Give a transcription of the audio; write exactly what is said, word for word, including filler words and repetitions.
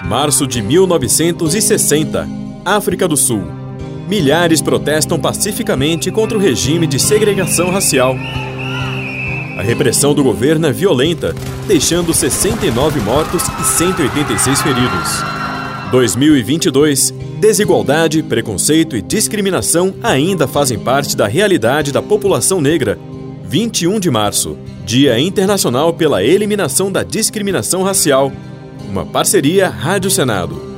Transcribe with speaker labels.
Speaker 1: Março de mil novecentos e sessenta, África do Sul. Milhares protestam pacificamente contra o regime de segregação racial. A repressão do governo é violenta, deixando sessenta e nove mortos e cento e oitenta e seis feridos. dois mil e vinte e dois. Desigualdade, preconceito e discriminação ainda fazem parte da realidade da população negra. vinte e um de março, Dia Internacional pela Eliminação da Discriminação Racial. Uma parceria Rádio Senado.